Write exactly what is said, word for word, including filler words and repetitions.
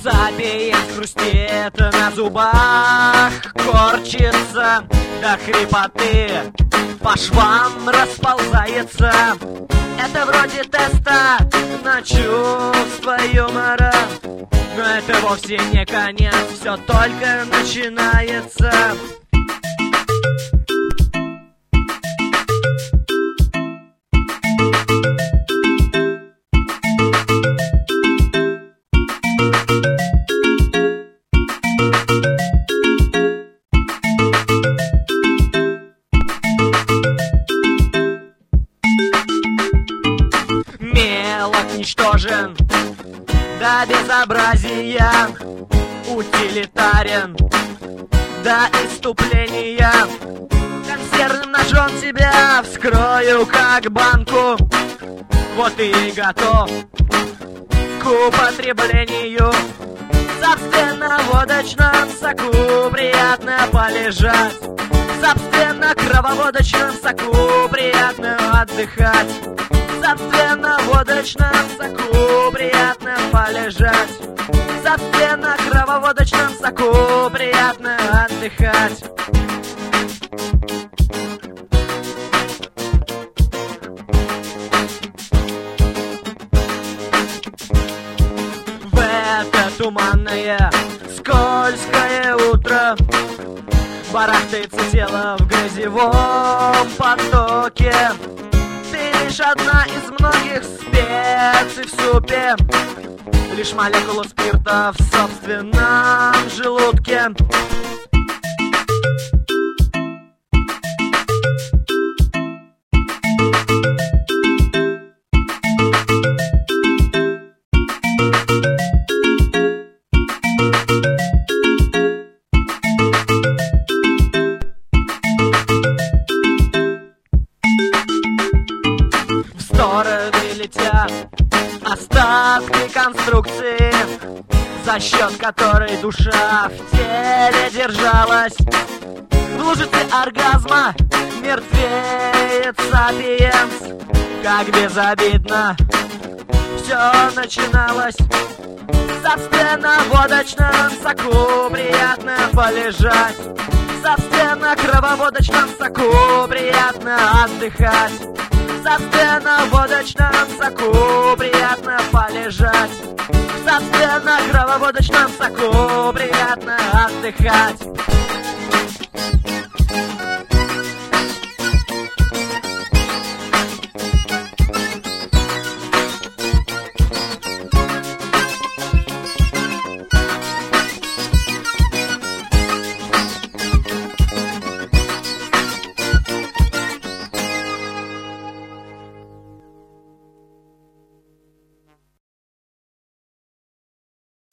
Сапиенс хрустит на зубах, корчится до хрипоты, по швам расползается. Это вроде теста на чувство юмора, но это вовсе не конец, все только начинается. Мелок ничтожен до безобразия, утилитарен до иступления. Консервным ножом тебя вскрою как банку, вот и готов к употреблению. Собственно, в водочном соку приятно полежать, собственно, крововодочном соку приятно отдыхать. Собственно, в водочном соку приятно полежать, собственно, крововодочном соку приятно отдыхать. В это туманное, скользкое утро барахтается тело в грязевом потоке. Ты лишь одна из многих специй в супе, лишь молекула спирта в собственном желудке. В стороны летят остатки конструкции, за счет которой душа в теле держалась. В лужице оргазма мертвеет сапиенс, как безобидно все начиналось. Собственно, в водочном соку приятно полежать, собственно, крововодочном соку приятно отдыхать. Собственно, в водочном соку приятно полежать, собственно, крововодочном соку приятно отдыхать.